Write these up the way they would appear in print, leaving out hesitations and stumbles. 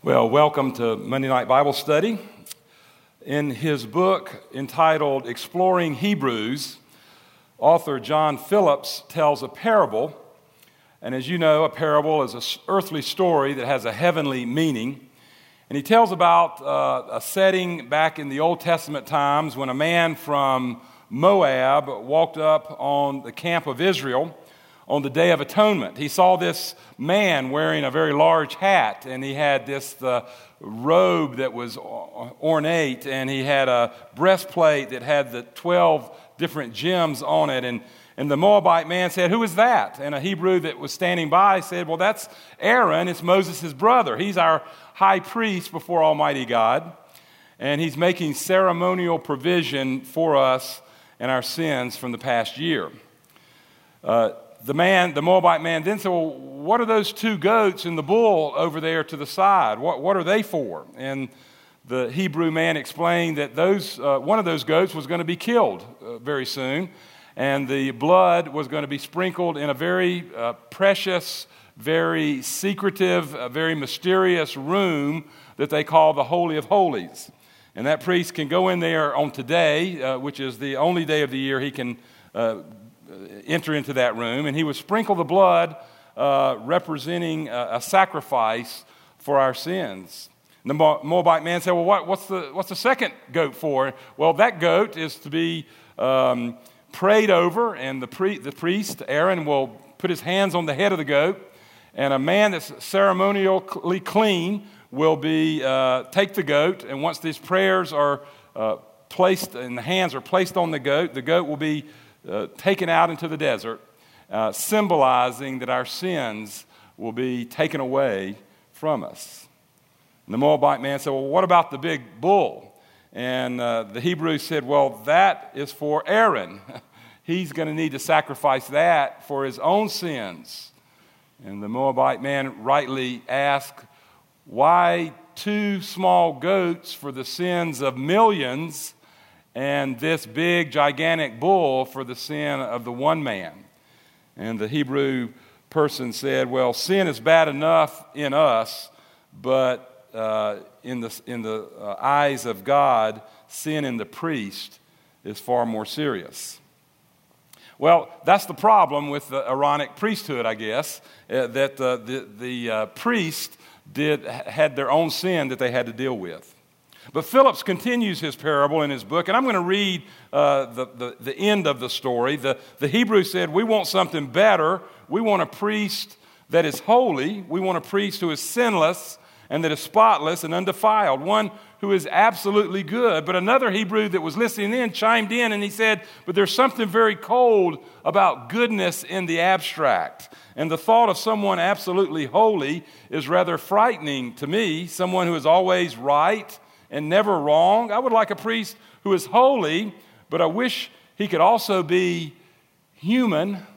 Well, welcome to Monday Night Bible Study. In his book entitled Exploring Hebrews, author John Phillips tells a parable. And as you know, a parable is an earthly story that has a heavenly meaning. And he tells about a setting back in the Old Testament times when a man from Moab walked up on the camp of Israel on the Day of Atonement. He saw this man wearing a very large hat, and he had this robe that was ornate, and he had a breastplate that had the 12 different gems on it. And the Moabite man said, "Who is that?" And a Hebrew that was standing by said, "Well, that's Aaron. It's Moses' brother. He's our high priest before Almighty God, and he's making ceremonial provision for us and our sins from the past year." The Moabite man then said, "Well, what are those two goats and the bull over there to the side? What are they for?" And the Hebrew man explained that one of those goats was going to be killed very soon, and the blood was going to be sprinkled in a very precious, very secretive, very mysterious room that they call the Holy of Holies. And that priest can go in there on today, which is the only day of the year he can enter into that room, and he would sprinkle the blood representing a sacrifice for our sins. And the Moabite man said, "Well, what's the second goat for?" Well, that goat is to be prayed over, and the priest, Aaron, will put his hands on the head of the goat, and a man that's ceremonially clean will take the goat, and once these prayers are placed and the hands are placed on the goat will be taken out into the desert, symbolizing that our sins will be taken away from us. And the Moabite man said, "Well, what about the big bull?" And the Hebrew said, "Well, that is for Aaron. He's going to need to sacrifice that for his own sins." And the Moabite man rightly asked, "Why two small goats for the sins of millions, and this big, gigantic bull for the sin of the one man?" And the Hebrew person said, "Well, sin is bad enough in us, but in the eyes of God, sin in the priest is far more serious." Well, that's the problem with the Aaronic priesthood, I guess, that the priest had their own sin that they had to deal with. But Phillips continues his parable in his book, and I'm going to read the end of the story. The Hebrew said, "We want something better. We want a priest that is holy. We want a priest who is sinless and that is spotless and undefiled, one who is absolutely good." But another Hebrew that was listening in chimed in, and he said, "But there's something very cold about goodness in the abstract. And the thought of someone absolutely holy is rather frightening to me, someone who is always right and never wrong. I would like a priest who is holy, but I wish he could also be human.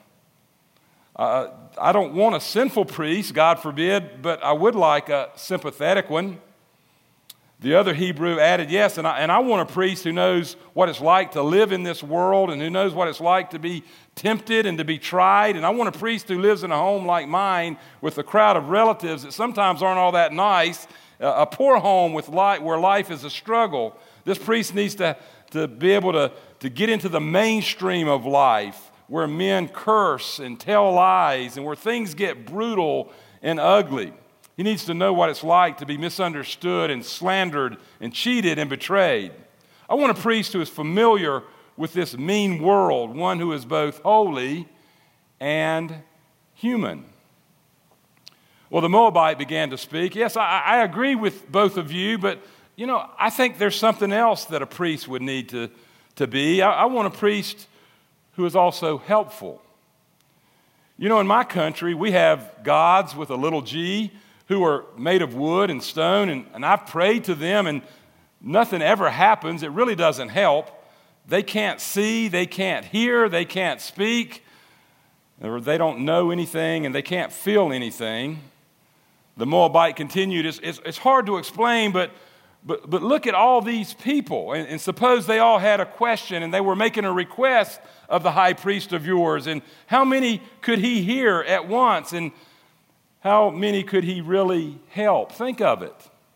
I don't want a sinful priest, God forbid, but I would like a sympathetic one." The other Hebrew added, "Yes, and I want a priest who knows what it's like to live in this world and who knows what it's like to be tempted and to be tried. And I want a priest who lives in a home like mine with a crowd of relatives that sometimes aren't all that nice, a poor home where life is a struggle. This priest needs to be able to get into the mainstream of life where men curse and tell lies and where things get brutal and ugly. He needs to know what it's like to be misunderstood and slandered and cheated and betrayed. I want a priest who is familiar with this mean world, one who is both holy and human." Well, the Moabite began to speak. "Yes, I agree with both of you, but, I think there's something else that a priest would need to be. I want a priest who is also helpful. In my country, we have gods with a little g who are made of wood and stone, and I've prayed to them, and nothing ever happens. It really doesn't help. They can't see, they can't hear, they can't speak, or they don't know anything, and they can't feel anything." The Moabite continued, it's hard to explain, but look at all these people, and suppose they all had a question, and they were making a request of the high priest of yours, and how many could he hear at once, and how many could he really help? Think of it.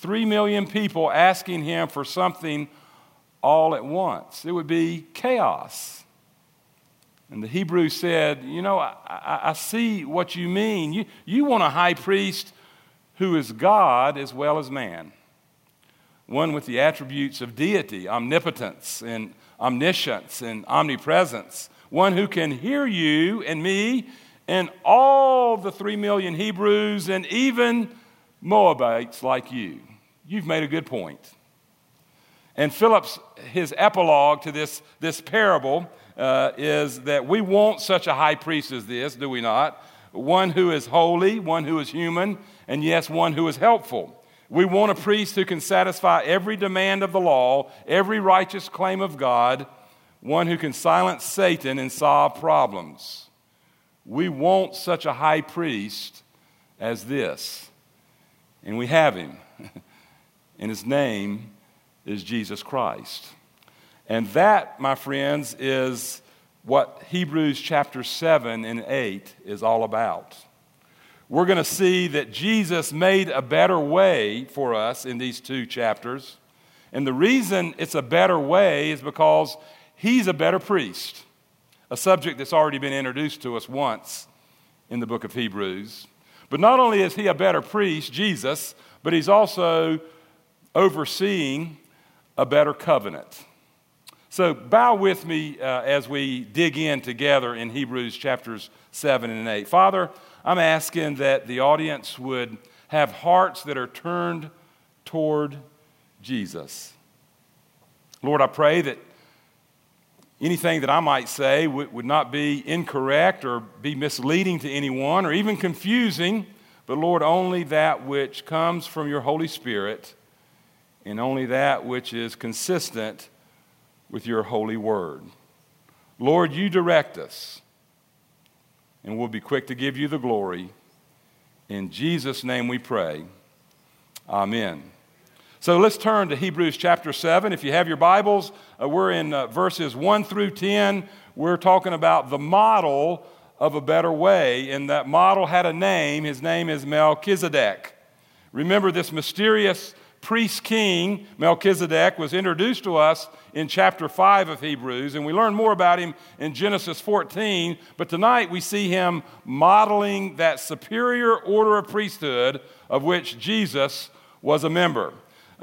3 million people asking him for something all at once. It would be chaos. And the Hebrew said, I see what you mean. You want a high priest who is God as well as man. One with the attributes of deity, omnipotence and omniscience and omnipresence. One who can hear you and me and all the 3 million Hebrews and even Moabites like you. You've made a good point. And Philip's, his epilogue to this parable is that we want such a high priest as this, do we not? One who is holy, one who is human, and yes, one who is helpful. We want a priest who can satisfy every demand of the law, every righteous claim of God, one who can silence Satan and solve problems. We want such a high priest as this. And we have him. And his name is Jesus Christ. And that, my friends, is what Hebrews chapter 7 and 8 is all about. We're going to see that Jesus made a better way for us in these 2 chapters. And the reason it's a better way is because he's a better priest, a subject that's already been introduced to us once in the book of Hebrews. But not only is he a better priest, Jesus, but he's also overseeing a better covenant. So bow with me as we dig in together in Hebrews chapters 7 and 8. Father, I'm asking that the audience would have hearts that are turned toward Jesus. Lord, I pray that anything that I might say would not be incorrect or be misleading to anyone or even confusing, but Lord, only that which comes from your Holy Spirit and only that which is consistent with your holy word. Lord, you direct us, and we'll be quick to give you the glory. In Jesus' name we pray. Amen. So let's turn to Hebrews chapter 7. If you have your Bibles, we're in verses 1 through 10. We're talking about the model of a better way, and that model had a name. His name is Melchizedek. Remember, this mysterious priest king, Melchizedek, was introduced to us in chapter 5 of Hebrews, and we learn more about him in Genesis 14, but tonight we see him modeling that superior order of priesthood of which Jesus was a member.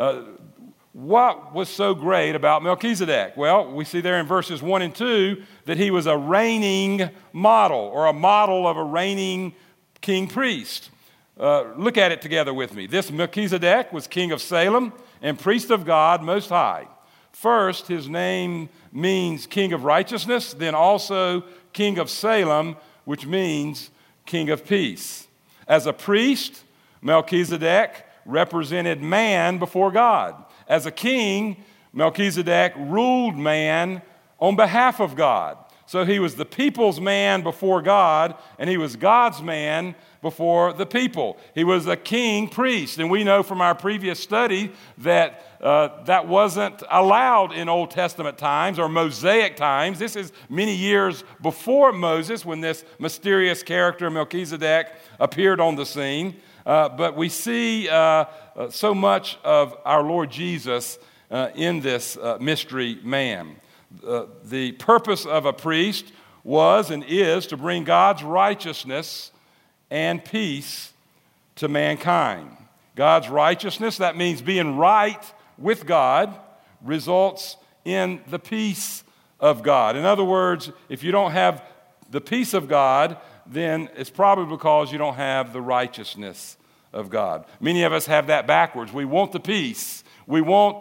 What was so great about Melchizedek? Well, we see there in verses 1 and 2 that he was a reigning model, or a model of a reigning king priest. Look at it together with me. This Melchizedek was king of Salem and priest of God Most High. First, his name means king of righteousness, then also king of Salem, which means king of peace. As a priest, Melchizedek represented man before God. As a king, Melchizedek ruled man on behalf of God. So he was the people's man before God, and he was God's man before the people. He was a king priest, and we know from our previous study that that wasn't allowed in Old Testament times or Mosaic times. This is many years before Moses when this mysterious character Melchizedek appeared on the scene. But we see so much of our Lord Jesus in this mystery man. The purpose of a priest was and is to bring God's righteousness and peace to mankind. God's righteousness, that means being right with God, results in the peace of God. In other words, if you don't have the peace of God, then it's probably because you don't have the righteousness of God. Many of us have that backwards. We want the peace. We want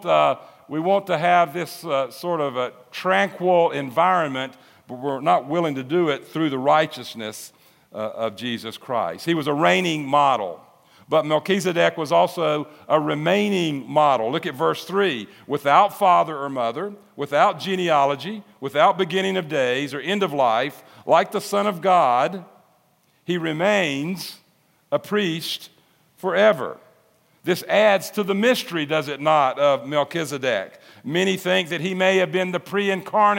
to have this sort of a tranquil environment, but we're not willing to do it through the righteousness of Jesus Christ. He was a reigning model, but Melchizedek was also a remaining model. Look at verse 3. Without father or mother, without genealogy, without beginning of days or end of life, like the Son of God, he remains a priest forever. This adds to the mystery, does it not, of Melchizedek? Many think that he may have been the pre-incarnate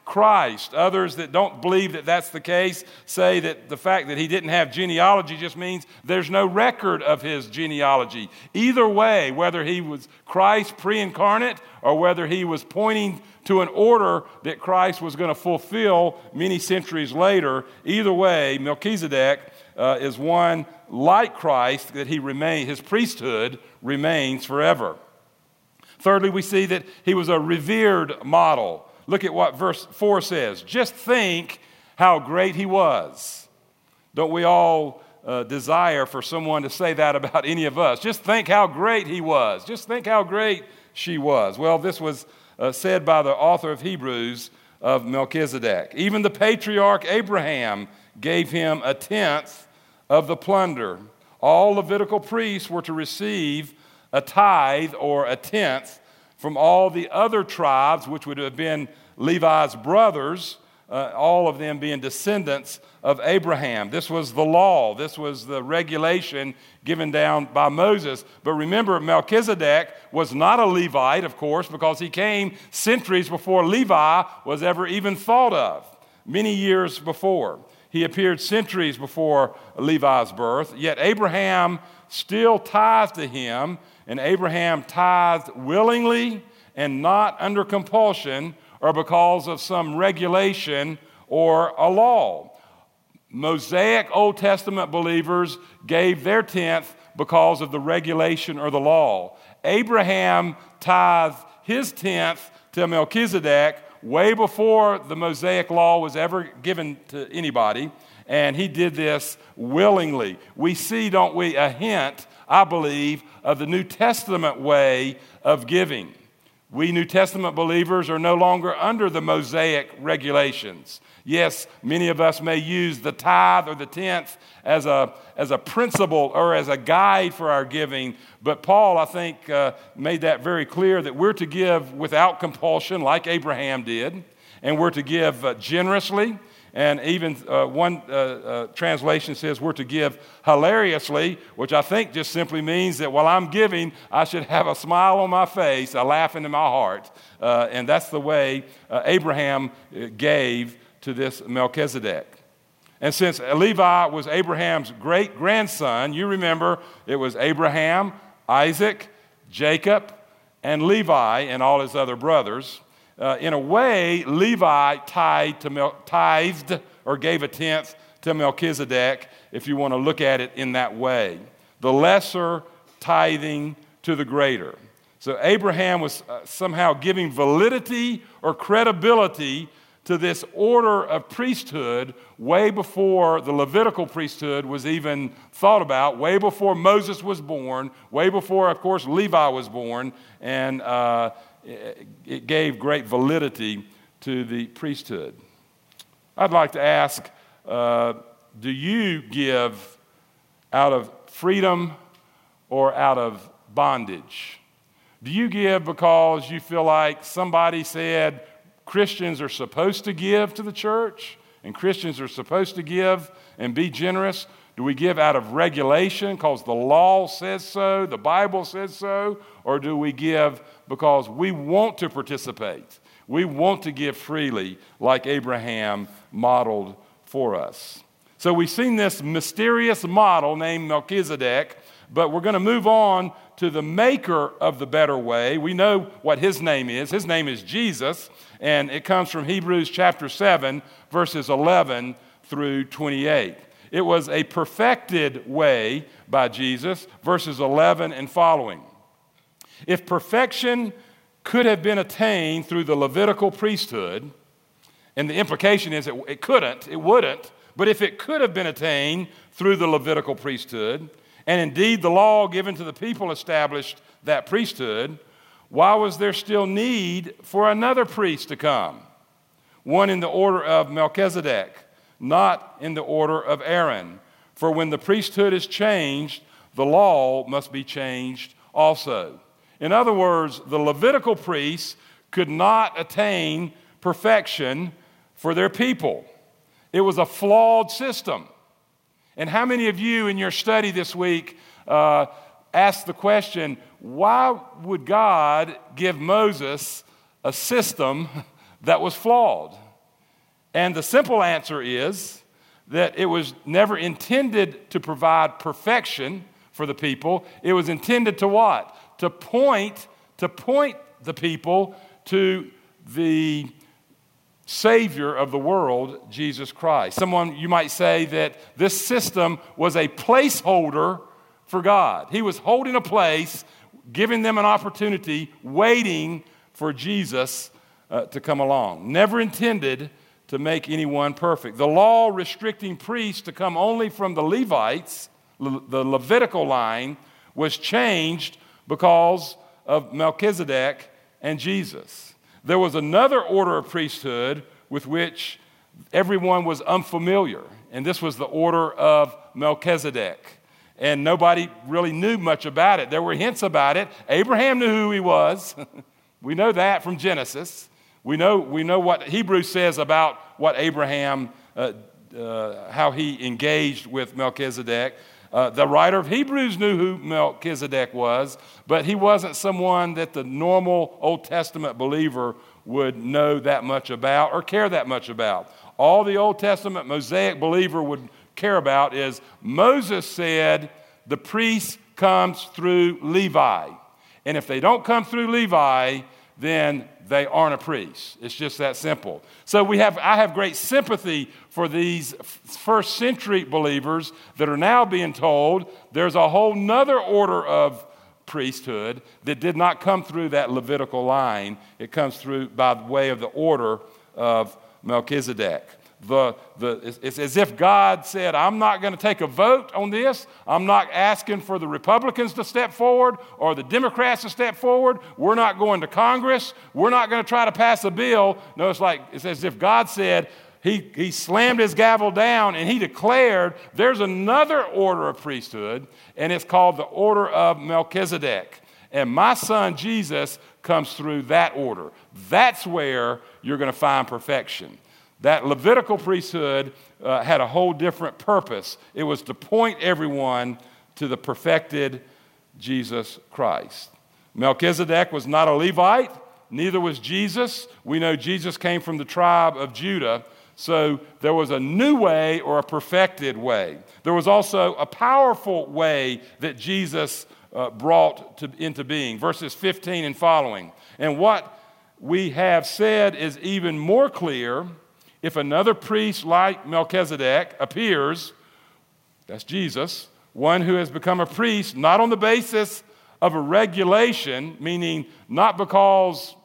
Christ. Others that don't believe that that's the case say that the fact that he didn't have genealogy just means there's no record of his genealogy. Either way, whether he was Christ pre-incarnate or whether he was pointing to an order that Christ was going to fulfill many centuries later, either way, Melchizedek is one like Christ, that his priesthood remains forever. Thirdly, we see that he was a revered model. Look at what verse 4 says. Just think how great he was. Don't we all desire for someone to say that about any of us? Just think how great he was. Just think how great she was. Well, this was said by the author of Hebrews of Melchizedek. Even the patriarch Abraham gave him a tenth of the plunder. All Levitical priests were to receive a tithe or a tenth from all the other tribes, which would have been Levi's brothers, all of them being descendants of Abraham. This was the law. This was the regulation given down by Moses. But remember, Melchizedek was not a Levite, of course, because he came centuries before Levi was ever even thought of, many years before. He appeared centuries before Levi's birth, yet Abraham still tithed to him, and Abraham tithed willingly and not under compulsion or because of some regulation or a law. Mosaic Old Testament believers gave their tenth because of the regulation or the law. Abraham tithed his tenth to Melchizedek way before the Mosaic law was ever given to anybody, and he did this willingly. We see, don't we, a hint, I believe, of the New Testament way of giving. We New Testament believers are no longer under the Mosaic regulations. Yes, many of us may use the tithe or the tenth as a principle or as a guide for our giving, but Paul, I think, made that very clear that we're to give without compulsion like Abraham did, and we're to give generously. And even one translation says we're to give hilariously, which I think just simply means that while I'm giving, I should have a smile on my face, a laugh into my heart. And that's the way Abraham gave to this Melchizedek. And since Levi was Abraham's great-grandson, you remember it was Abraham, Isaac, Jacob, and Levi and all his other brothers. In a way, Levi tithed or gave a tenth to Melchizedek, if you want to look at it in that way. The lesser tithing to the greater. So Abraham was somehow giving validity or credibility to this order of priesthood way before the Levitical priesthood was even thought about, way before Moses was born, way before, of course, Levi was born, and it gave great validity to the priesthood. I'd like to ask, do you give out of freedom or out of bondage? Do you give because you feel like somebody said Christians are supposed to give to the church and Christians are supposed to give and be generous? Do we give out of regulation because the law says so, the Bible says so, or do we give because we want to participate? We want to give freely like Abraham modeled for us. So we've seen this mysterious model named Melchizedek, but we're going to move on to the maker of the better way. We know what his name is. His name is Jesus, and it comes from Hebrews chapter 7, verses 11 through 28. It was a perfected way by Jesus, verses 11 and following. If perfection could have been attained through the Levitical priesthood, and the implication is it couldn't, it wouldn't, but if it could have been attained through the Levitical priesthood, and indeed the law given to the people established that priesthood, why was there still need for another priest to come? One in the order of Melchizedek, not in the order of Aaron. For when the priesthood is changed, the law must be changed also. In other words, the Levitical priests could not attain perfection for their people. It was a flawed system. And how many of you in your study this week asked the question, why would God give Moses a system that was flawed? And the simple answer is that it was never intended to provide perfection for the people. It was intended to what? To point the people to the Savior of the world, Jesus Christ. You might say that this system was a placeholder for God. He was holding a place, giving them an opportunity, waiting for Jesus to come along. Never intended to make anyone perfect. The law restricting priests to come only from the Levites, the Levitical line, was changed because of Melchizedek and Jesus. There was another order of priesthood with which everyone was unfamiliar, and this was the order of Melchizedek. And nobody really knew much about it. There were hints about it. Abraham knew who he was. We know that from Genesis. We know what Hebrews says about what Abraham, how he engaged with Melchizedek. The writer of Hebrews knew who Melchizedek was, but he wasn't someone that the normal Old Testament believer would know that much about or care that much about. All the Old Testament Mosaic believer would care about is Moses said the priest comes through Levi. And if they don't come through Levi, then they aren't a priest. It's just that simple. So I have great sympathy for these first century believers that are now being told there's a whole nother order of priesthood that did not come through that Levitical line. It comes through by way of the order of Melchizedek. It's as if God said, I'm not going to take a vote on this. I'm not asking for the Republicans to step forward or the Democrats to step forward. We're not going to Congress. We're not going to try to pass a bill. No, it's as if God said, he slammed his gavel down and he declared there's another order of priesthood, and it's called the order of Melchizedek. And my son Jesus comes through that order. That's where you're going to find perfection. That Levitical priesthood had a whole different purpose. It was to point everyone to the perfected Jesus Christ. Melchizedek was not a Levite, neither was Jesus. We know Jesus came from the tribe of Judah, so there was a new way or a perfected way. There was also a powerful way that Jesus brought into being. Verses 15 and following. And what we have said is even more clear. If another priest like Melchizedek appears, that's Jesus, one who has become a priest not on the basis of a regulation, meaning not because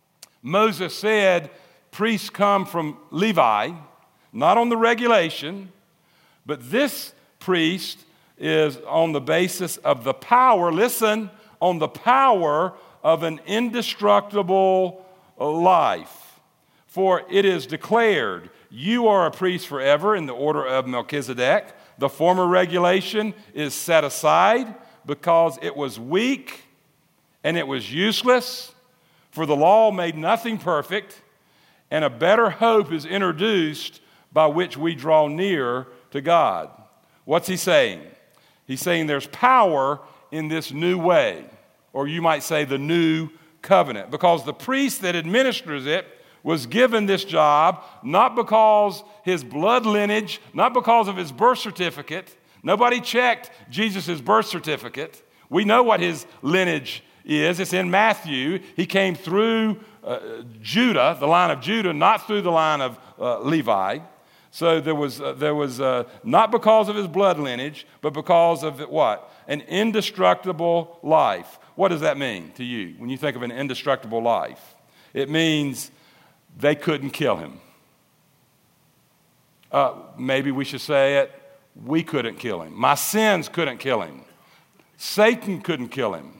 Moses said priests come from Levi, not on the regulation, but this priest is on the basis of the power, listen, on the power of an indestructible life. For it is declared, you are a priest forever in the order of Melchizedek. The former regulation is set aside because it was weak and it was useless, for the law made nothing perfect, and a better hope is introduced by which we draw near to God. What's he saying? He's saying there's power in this new way, or you might say the new covenant, because the priest that administers it was given this job not because his blood lineage, not because of his birth certificate. Nobody checked Jesus' birth certificate. We know what his lineage is. It's in Matthew. He came through Judah, the line of Judah, not through the line of Levi. So there was not because of his blood lineage, but because of what? An indestructible life. What does that mean to you when you think of an indestructible life? It means they couldn't kill him. Maybe we should say it, we couldn't kill him. My sins couldn't kill him. Satan couldn't kill him.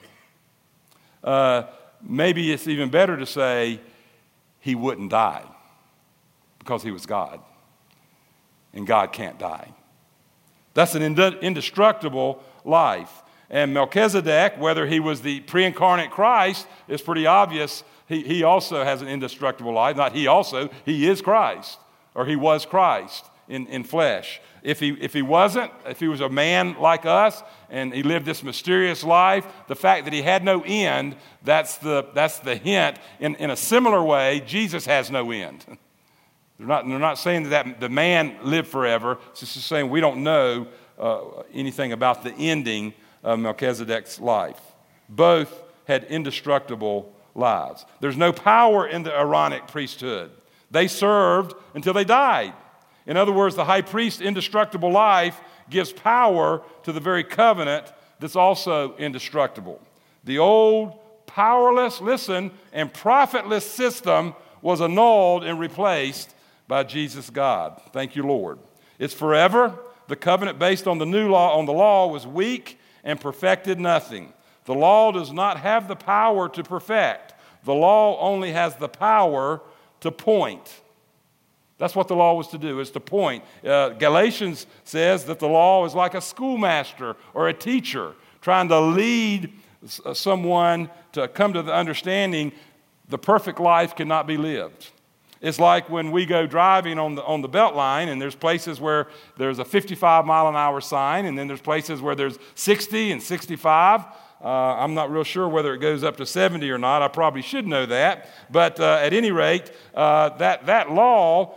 Maybe it's even better to say he wouldn't die because he was God. And God can't die. That's an indestructible life. And Melchizedek, whether he was the pre-incarnate Christ, is pretty obvious. He also has an indestructible life. Not he also, he is Christ, or he was Christ in flesh. If he wasn't, if he was a man like us and he lived this mysterious life, the fact that he had no end, that's the hint. In a similar way, Jesus has no end. They're not saying that the man lived forever. It's just saying we don't know anything about the ending of Melchizedek's life. Both had indestructible lives. There's no power in the Aaronic priesthood. They served until they died. In other words, the high priest's indestructible life gives power to the very covenant that's also indestructible. The old, powerless, and profitless system was annulled and replaced by Jesus God. Thank you, Lord. It's forever. The covenant based on the law was weak and perfected nothing. The law does not have the power to perfect. The law only has the power to point. That's what the law was to do, is to point. Galatians says that the law is like a schoolmaster or a teacher trying to lead someone to come to the understanding the perfect life cannot be lived. It's like when we go driving on the Beltline, and there's places where there's a 55-mile-an-hour sign, and then there's places where there's 60 and 65. I'm not real sure whether it goes up to 70 or not. I probably should know that. But at any rate, that law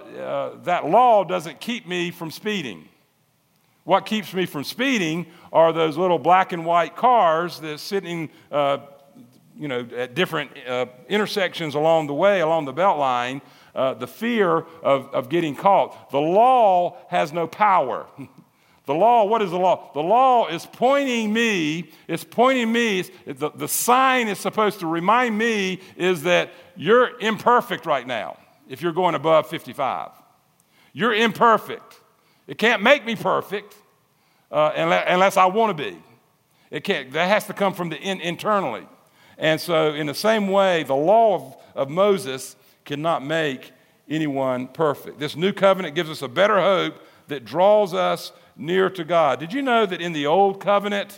doesn't keep me from speeding. What keeps me from speeding are those little black and white cars that's sitting at different intersections along the way, along the Beltline, the fear of getting caught. The law has no power. The law, what is the law? The law is pointing me. The sign is supposed to remind me is that you're imperfect right now if you're going above 55. You're imperfect. It can't make me perfect unless I want to be. It can't. That has to come from internally. And so in the same way, the law of Moses cannot make anyone perfect. This new covenant gives us a better hope that draws us near to God. Did you know that in the old covenant,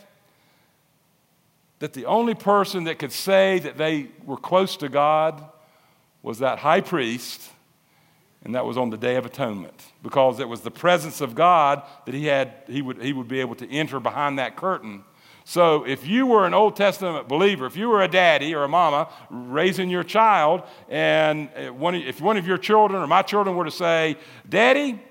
that the only person that could say that they were close to God was that high priest, and that was on the Day of Atonement, because it was the presence of God that he would be able to enter behind that curtain. So if you were an Old Testament believer, if you were a daddy or a mama raising your child, and if one of your children or my children were to say, "Daddy,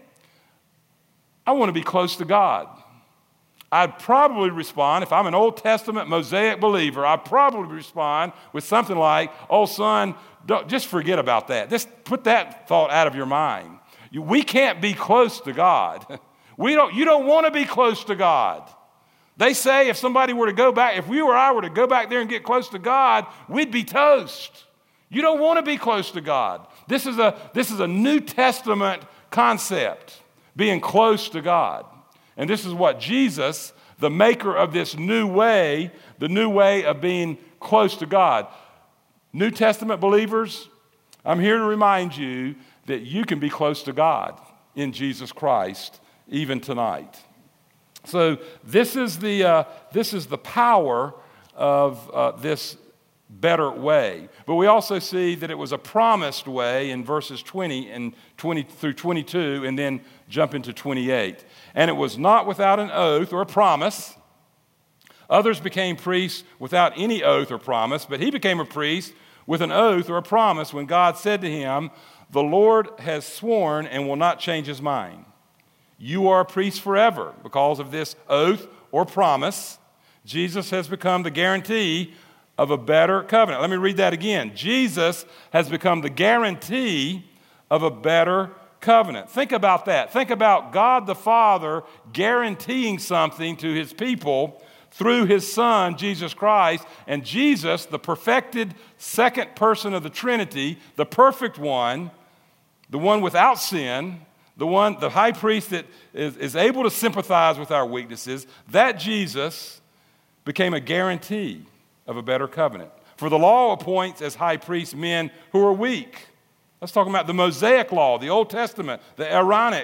I want to be close to God," I'd probably respond, if I'm an Old Testament Mosaic believer, I'd probably respond with something like, "Oh, son, just forget about that. Just put that thought out of your mind. We can't be close to God. You don't want to be close to God." They say if somebody were to go back, if you or I were to go back there and get close to God, we'd be toast. You don't want to be close to God. This is a New Testament concept, being close to God. And this is what Jesus, the maker of this new way, the new way of being close to God. New Testament believers, I'm here to remind you that you can be close to God in Jesus Christ even tonight. So this is the power of this better way. But we also see that it was a promised way in verses 20 through 22, and then jump into 28. And it was not without an oath or a promise. Others became priests without any oath or promise, but he became a priest with an oath or a promise when God said to him, "The Lord has sworn and will not change his mind. You are a priest forever because of this oath or promise." Jesus has become the guarantee of a better covenant. Let me read that again. Jesus has become the guarantee of a better covenant. Think about that. Think about God the Father guaranteeing something to his people through his Son, Jesus Christ. And Jesus, the perfected second person of the Trinity, the perfect one, the one without sin, the high priest that is able to sympathize with our weaknesses, that Jesus became a guarantee of a better covenant. For the law appoints as high priests men who are weak. Let's talk about the Mosaic law, the Old Testament, the Aaronic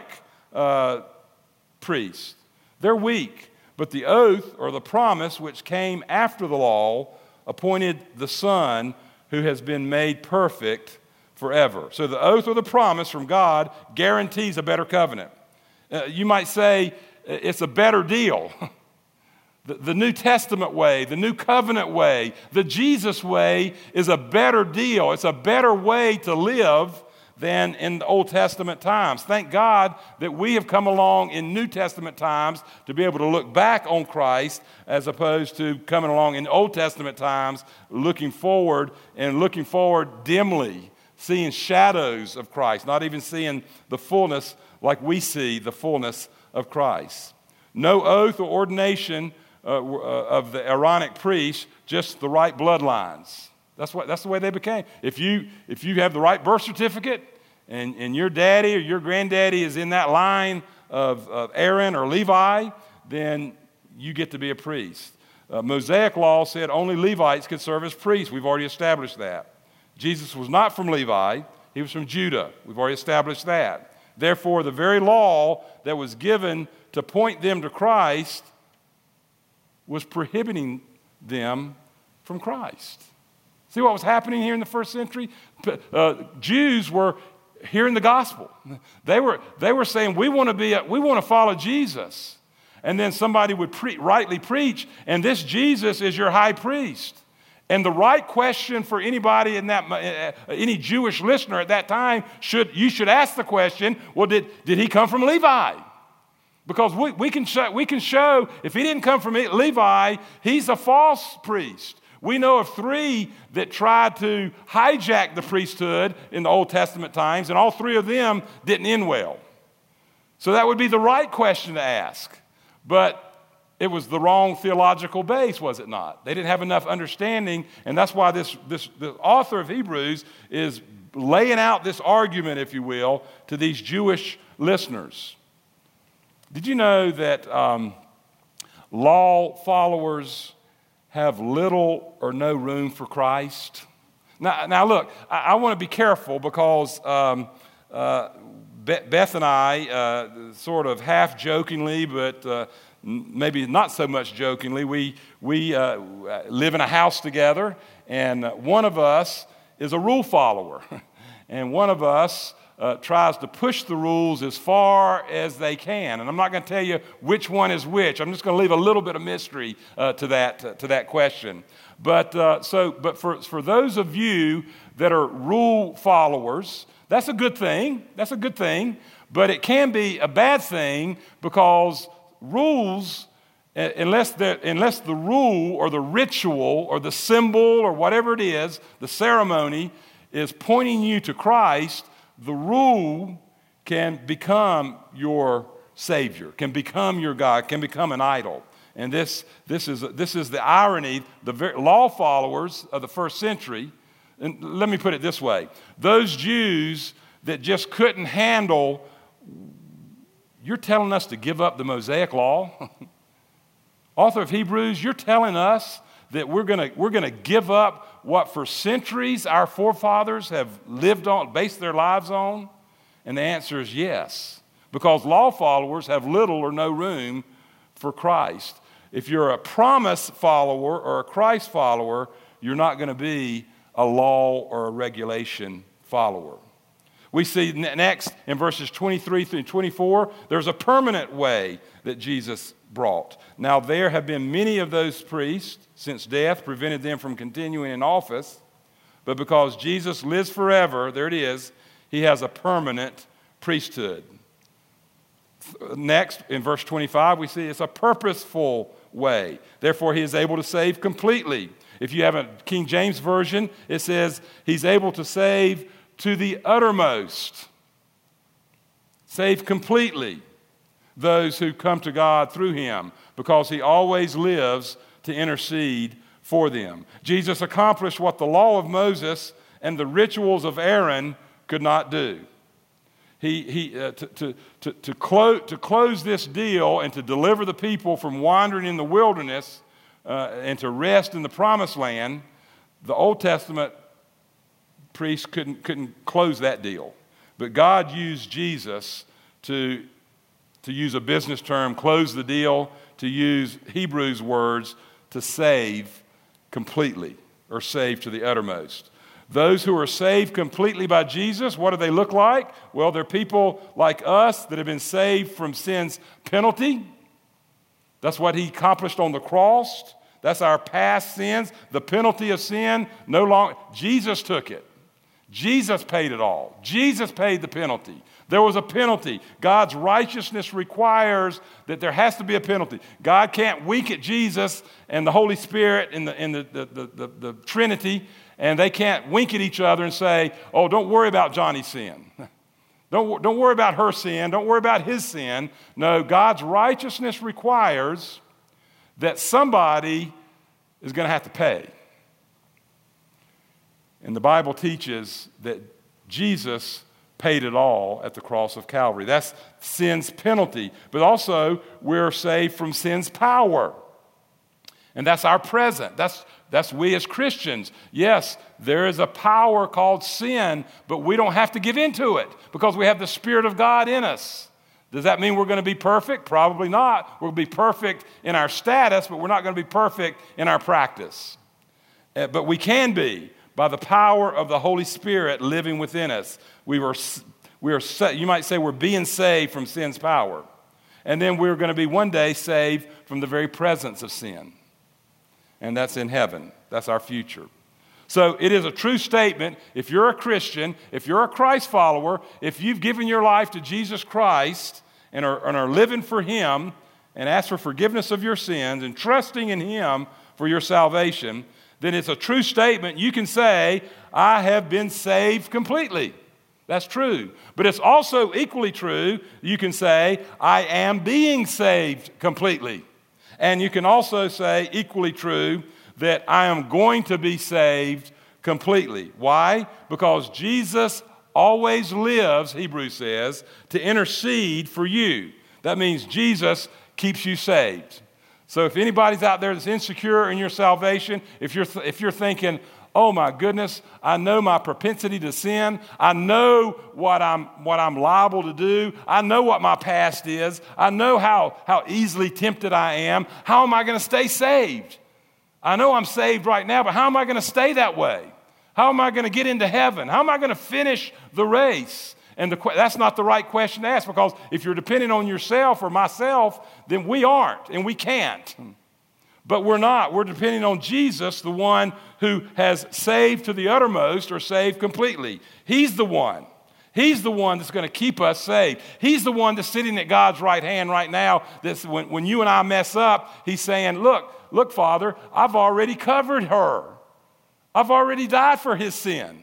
priests. They're weak, but the oath or the promise which came after the law appointed the Son who has been made perfect forever. So the oath or the promise from God guarantees a better covenant. You might say it's a better deal. The New Testament way, the New Covenant way, the Jesus way is a better deal. It's a better way to live than in the Old Testament times. Thank God that we have come along in New Testament times to be able to look back on Christ as opposed to coming along in Old Testament times looking forward dimly, seeing shadows of Christ, not even seeing the fullness like we see the fullness of Christ. No oath or ordination of the Aaronic priests, just the right bloodlines. That's the way they became. If you have the right birth certificate and your daddy or your granddaddy is in that line of Aaron or Levi, then you get to be a priest. Mosaic law said only Levites could serve as priests. We've already established that. Jesus was not from Levi. He was from Judah. We've already established that. Therefore, the very law that was given to point them to Christ was prohibiting them from Christ. See what was happening here in the first century? Jews were hearing the gospel. They were saying, we want to follow Jesus. And then somebody would rightly preach, and this Jesus is your high priest. And the right question for anybody in that, any Jewish listener at that time, you should ask the question, well, did he come from Levi? Because we can show if he didn't come from Levi, he's a false priest. We know of 3 that tried to hijack the priesthood in the Old Testament times, and all 3 of them didn't end well. So that would be the right question to ask. But it was the wrong theological base, was it not? They didn't have enough understanding, and that's why the author of Hebrews is laying out this argument, if you will, to these Jewish listeners. Did you know that law followers have little or no room for Christ? Now look, I want to be careful because Beth and I, sort of half jokingly, but maybe not so much jokingly, we live in a house together, and one of us is a rule follower, and one of us tries to push the rules as far as they can. And I'm not going to tell you which one is which. I'm just going to leave a little bit of mystery to that question. But for those of you that are rule followers, that's a good thing. That's a good thing. But it can be a bad thing because rules, unless the rule or the ritual or the symbol or whatever it is, the ceremony is pointing you to Christ, the rule can become your savior, can become your God, can become an idol. And this is the irony. The law followers of the first century, and let me put it this way, those Jews that just couldn't handle, you're telling us to give up the Mosaic law? Author of Hebrews, you're telling us that we're gonna give up what for centuries our forefathers have lived on, based their lives on? And the answer is yes, because law followers have little or no room for Christ. If you're a promise follower or a Christ follower, you're not going to be a law or a regulation follower. We see next in verses 23 through 24, there's a permanent way that Jesus brought. Now there have been many of those priests since death prevented them from continuing in office, but because Jesus lives forever, there it is, he has a permanent priesthood. Next, in verse 25, we see it's a purposeful way. Therefore, he is able to save completely. If you have a King James Version, it says he's able to save to the uttermost. Save completely those who come to God through him, because he always lives to intercede for them. Jesus accomplished what the law of Moses and the rituals of Aaron could not do. To close this deal and to deliver the people from wandering in the wilderness and to rest in the promised land, the Old Testament priests couldn't close that deal. But God used Jesus to use a business term, close the deal, to use Hebrews words, to save completely, or save to the uttermost. Those who are saved completely by Jesus, what do they look like? Well, they're people like us that have been saved from sin's penalty. That's what he accomplished on the cross. That's our past sins. The penalty of sin, no longer, Jesus took it. Jesus paid it all. Jesus paid the penalty. There was a penalty. God's righteousness requires that there has to be a penalty. God can't wink at Jesus and the Holy Spirit and the Trinity, and they can't wink at each other and say, oh, don't worry about Johnny's sin. Don't worry about her sin. Don't worry about his sin. No, God's righteousness requires that somebody is going to have to pay. And the Bible teaches that Jesus paid it all at the cross of Calvary. That's sin's penalty. But also, we're saved from sin's power. And that's our present. That's we as Christians. Yes, there is a power called sin, but we don't have to give into it because we have the Spirit of God in us. Does that mean we're going to be perfect? Probably not. We'll be perfect in our status, but we're not going to be perfect in our practice. But we can be by the power of the Holy Spirit living within us. We are, you might say we're being saved from sin's power. And then we're going to be one day saved from the very presence of sin. And that's in heaven. That's our future. So it is a true statement. If you're a Christian, if you're a Christ follower, if you've given your life to Jesus Christ and are living for Him and ask for forgiveness of your sins and trusting in Him for your salvation, then it's a true statement. You can say, I have been saved completely. That's true. But it's also equally true, you can say, I am being saved completely. And you can also say, equally true, that I am going to be saved completely. Why? Because Jesus always lives, Hebrews says, to intercede for you. That means Jesus keeps you saved. So if anybody's out there that's insecure in your salvation, if you're thinking, oh my goodness, I know my propensity to sin, I know what I'm liable to do, I know what my past is, I know how easily tempted I am, how am I going to stay saved? I know I'm saved right now, but how am I going to stay that way? How am I going to get into heaven? How am I going to finish the race? And that's not the right question to ask, because if you're depending on yourself or myself, then we aren't and we can't. But we're not. We're depending on Jesus, the one who has saved to the uttermost or saved completely. He's the one. He's the one that's going to keep us saved. He's the one that's sitting at God's right hand right now. That's when you and I mess up, He's saying, look, Father, I've already covered her. I've already died for his sin.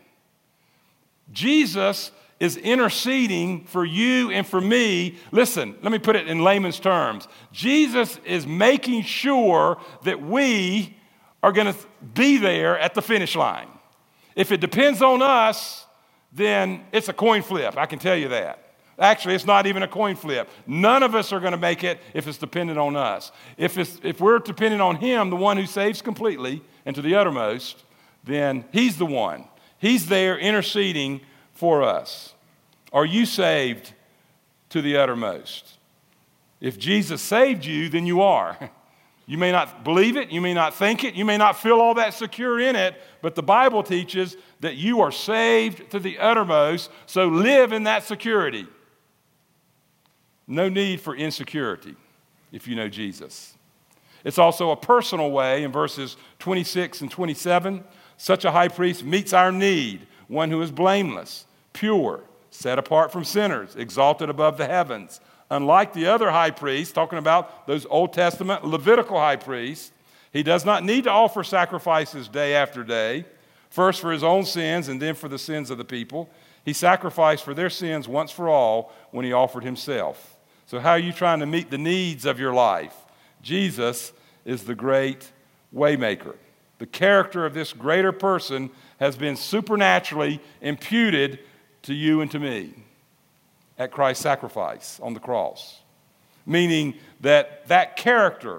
Jesus is interceding for you and for me. Listen, let me put it in layman's terms. Jesus is making sure that we are going to be there at the finish line. If it depends on us, then it's a coin flip. I can tell you that. Actually, it's not even a coin flip. None of us are going to make it if it's dependent on us. If we're dependent on Him, the one who saves completely and to the uttermost, then He's the one. He's there interceding for us. Are you saved to the uttermost? If Jesus saved you, then you are. You may not believe it, you may not think it, you may not feel all that secure in it, but the Bible teaches that you are saved to the uttermost, so live in that security. No need for insecurity if you know Jesus. It's also a personal way in verses 26 and 27. Such a high priest meets our need, one who is blameless, pure, set apart from sinners, exalted above the heavens. Unlike the other high priests, talking about those Old Testament Levitical high priests, he does not need to offer sacrifices day after day, first for his own sins and then for the sins of the people. He sacrificed for their sins once for all when he offered himself. So how are you trying to meet the needs of your life? Jesus is the great waymaker. The character of this greater person has been supernaturally imputed to you and to me at Christ's sacrifice on the cross. Meaning that character,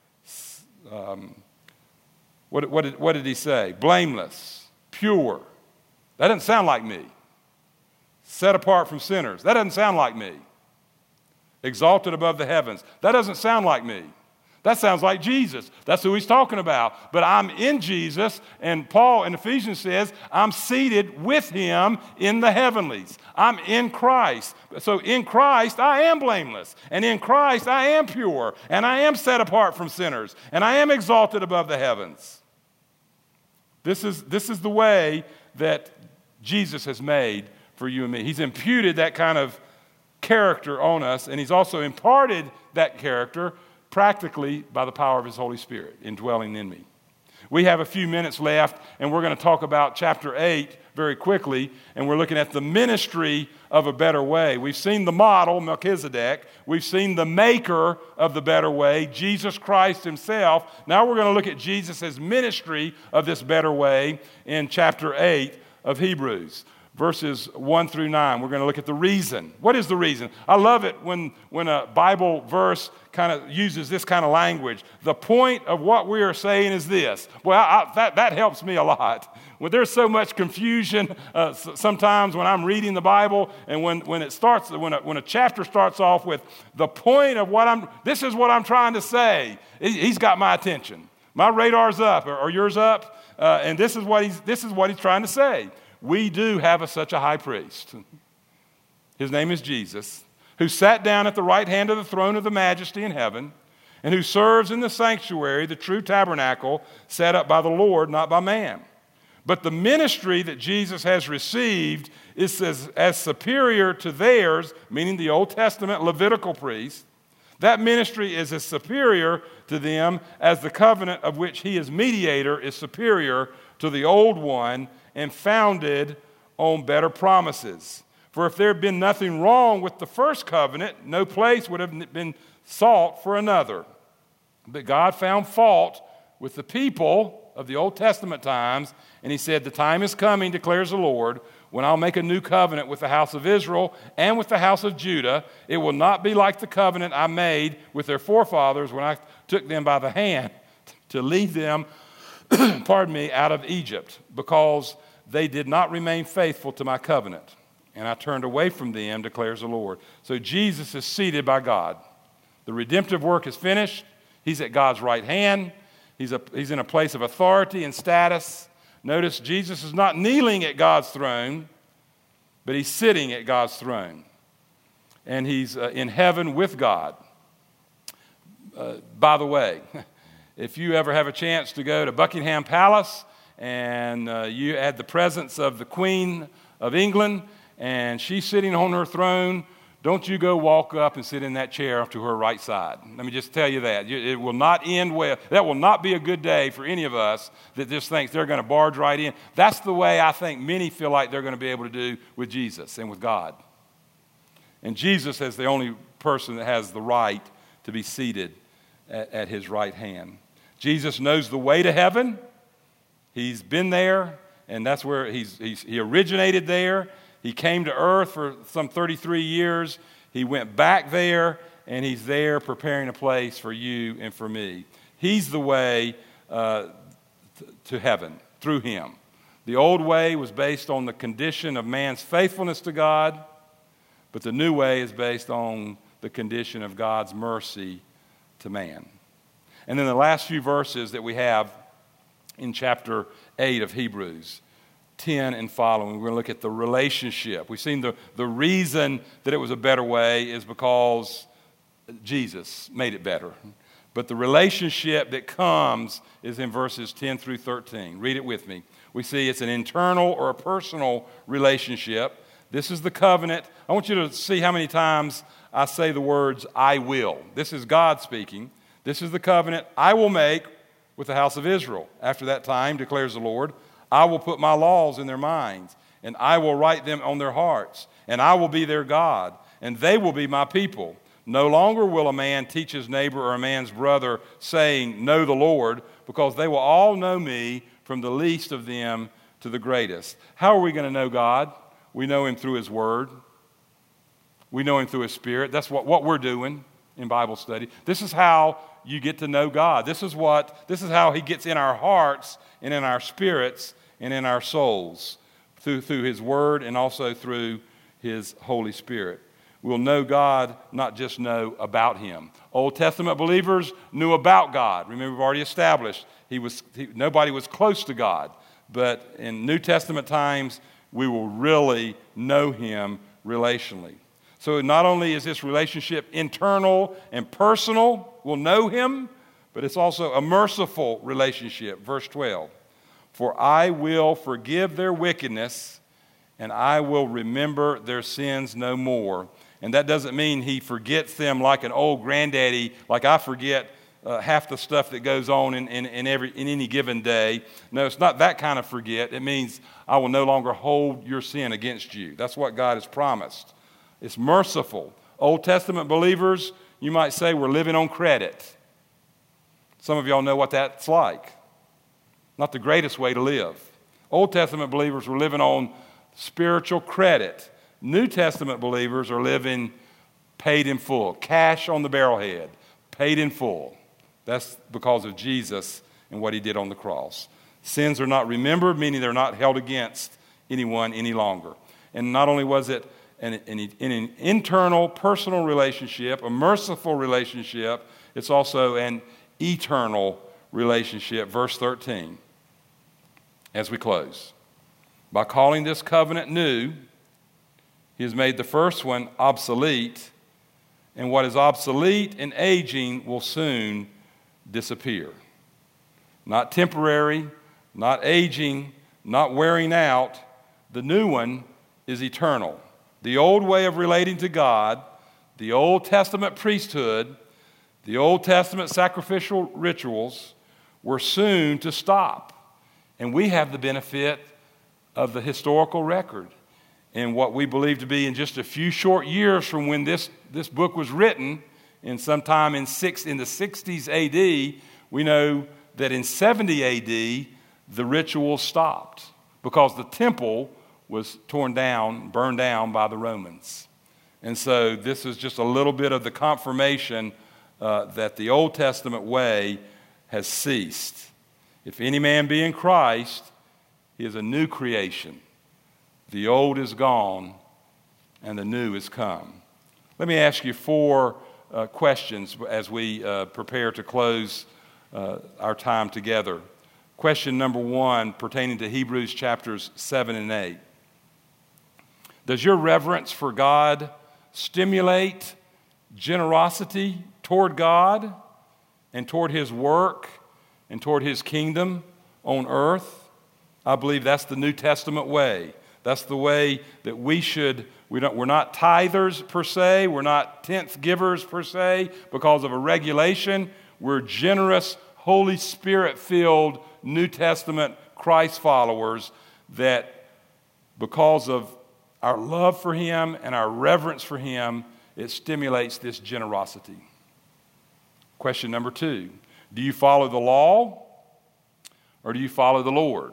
what did he say? Blameless, pure. That doesn't sound like me. Set apart from sinners. That doesn't sound like me. Exalted above the heavens. That doesn't sound like me. That sounds like Jesus. That's who he's talking about. But I'm in Jesus, and Paul in Ephesians says, I'm seated with him in the heavenlies. I'm in Christ. So in Christ, I am blameless. And in Christ, I am pure. And I am set apart from sinners. And I am exalted above the heavens. This is the way that Jesus has made for you and me. He's imputed that kind of character on us, and he's also imparted that character practically by the power of his Holy Spirit indwelling in me. We have a few minutes left, and we're going to talk about chapter 8 very quickly, and we're looking at the ministry of a better way. We've seen the model, Melchizedek. We've seen the maker of the better way, Jesus Christ himself. Now we're going to look at Jesus' ministry of this better way in chapter 8 of Hebrews. Verses 1 through 9, we're going to look at the reason. What is the reason? I love it when a Bible verse kind of uses this kind of language. The point of what we are saying is this. Well, that helps me a lot. When there's so much confusion, sometimes when I'm reading the Bible, and when a chapter starts off with the point of this is what I'm trying to say, he's got my attention. My radar's up, or yours up, and this is what he's trying to say. We do have such a high priest. His name is Jesus, who sat down at the right hand of the throne of the majesty in heaven, and who serves in the sanctuary, the true tabernacle, set up by the Lord, not by man. But the ministry that Jesus has received is as superior to theirs, meaning the Old Testament Levitical priests. That ministry is as superior to them as the covenant of which he is mediator is superior to the old one, and founded on better promises. For if there had been nothing wrong with the first covenant, no place would have been sought for another. But God found fault with the people of the Old Testament times, and he said, the time is coming, declares the Lord, when I'll make a new covenant with the house of Israel and with the house of Judah. It will not be like the covenant I made with their forefathers when I took them by the hand to lead them out of Egypt, because they did not remain faithful to my covenant, and I turned away from them, declares the Lord. So Jesus is seated by God. The redemptive work is finished. He's at God's right hand. He's in a place of authority and status. Notice Jesus is not kneeling at God's throne, but he's sitting at God's throne, and he's in heaven with God. By the way, if you ever have a chance to go to Buckingham Palace and you had the presence of the Queen of England and she's sitting on her throne, don't you go walk up and sit in that chair to her right side. Let me just tell you that. It will not end well. That will not be a good day for any of us that just thinks they're going to barge right in. That's the way I think many feel like they're going to be able to do with Jesus and with God. And Jesus is the only person that has the right to be seated at his right hand. Jesus knows the way to heaven. He's been there, and that's where he originated there. He came to earth for some 33 years. He went back there, and he's there preparing a place for you and for me. He's the way to heaven through him. The old way was based on the condition of man's faithfulness to God, but the new way is based on the condition of God's mercy to man. And then the last few verses that we have in chapter 8 of Hebrews, 10 and following, we're going to look at the relationship. We've seen the reason that it was a better way is because Jesus made it better. But the relationship that comes is in verses 10 through 13. Read it with me. We see it's an internal or a personal relationship. This is the covenant. I want you to see how many times I say the words, I will. This is God speaking. This is the covenant I will make with the house of Israel. After that time, declares the Lord, I will put my laws in their minds, and I will write them on their hearts, and I will be their God, and they will be my people. No longer will a man teach his neighbor or a man's brother, saying, know the Lord, because they will all know me, from the least of them to the greatest. How are we going to know God? We know him through his word. We know him through his spirit. That's what we're doing in Bible study. This is how you get to know God. This is how he gets in our hearts and in our spirits and in our souls through his word and also through his Holy Spirit. We'll know God, not just know about him. Old Testament believers knew about God. Remember, we've already established nobody was close to God. But in New Testament times, we will really know him relationally. So not only is this relationship internal and personal, we'll know him, but it's also a merciful relationship. Verse 12, for I will forgive their wickedness and I will remember their sins no more. And that doesn't mean he forgets them like an old granddaddy, like I forget half the stuff that goes on in any given day. No, it's not that kind of forget. It means I will no longer hold your sin against you. That's what God has promised. It's merciful. Old Testament believers, you might say, we're living on credit. Some of y'all know what that's like. Not the greatest way to live. Old Testament believers were living on spiritual credit. New Testament believers are living paid in full. Cash on the barrelhead. Paid in full. That's because of Jesus and what he did on the cross. Sins are not remembered, meaning they're not held against anyone any longer. And not only was it an internal, personal relationship, a merciful relationship, it's also an eternal relationship. Verse 13, as we close. By calling this covenant new, he has made the first one obsolete, and what is obsolete and aging will soon disappear. Not temporary, not aging, not wearing out. The new one is eternal. The old way of relating to God, the Old Testament priesthood, the Old Testament sacrificial rituals were soon to stop. And we have the benefit of the historical record. And what we believe to be in just a few short years from when this book was written, and sometime in the 60s AD, we know that in 70 AD, the ritual stopped because the temple was torn down, burned down by the Romans. And so this is just a little bit of the confirmation that the Old Testament way has ceased. If any man be in Christ, he is a new creation. The old is gone, and the new is come. Let me ask you 4 questions as we prepare to close our time together. Question number 1, pertaining to Hebrews chapters 7 and 8. Does your reverence for God stimulate generosity toward God and toward his work and toward his kingdom on earth? I believe that's the New Testament way. That's the way that we're not tithers per se, we're not tenth givers per se because of a regulation. We're generous, Holy Spirit-filled New Testament Christ followers that because of our love for him and our reverence for him, it stimulates this generosity. Question number 2, do you follow the law or do you follow the Lord?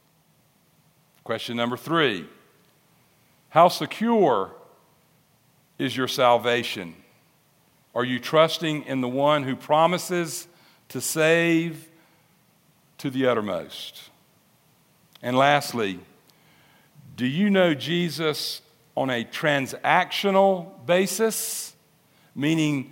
Question number 3, how secure is your salvation? Are you trusting in the one who promises to save to the uttermost? And lastly, do you know Jesus on a transactional basis? Meaning,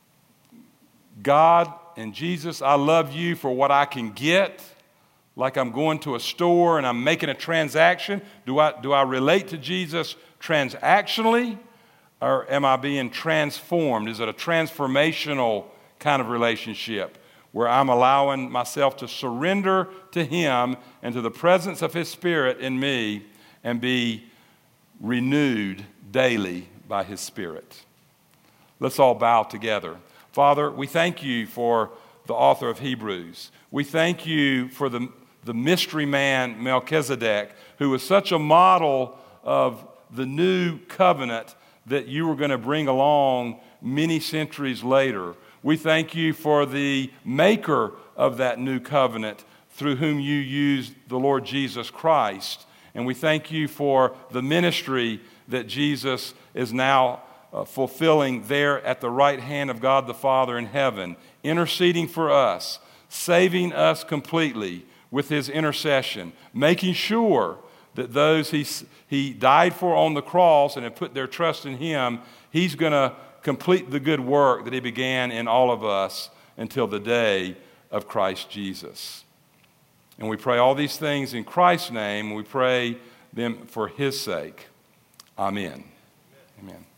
God and Jesus, I love you for what I can get. Like I'm going to a store and I'm making a transaction. Do I relate to Jesus transactionally? Or am I being transformed? Is it a transformational kind of relationship where I'm allowing myself to surrender to him and to the presence of his Spirit in me and be renewed daily by his Spirit? Let's all bow together. Father, we thank you for the author of Hebrews. We thank you for the mystery man Melchizedek, who was such a model of the new covenant that you were going to bring along many centuries later. We thank you for the maker of that new covenant through whom you used the Lord Jesus Christ. And we thank you for the ministry that Jesus is now fulfilling there at the right hand of God the Father in heaven, interceding for us, saving us completely with his intercession, making sure that those he died for on the cross and have put their trust in him, he's going to complete the good work that he began in all of us until the day of Christ Jesus. And we pray all these things in Christ's name. We pray them for his sake. Amen. Amen.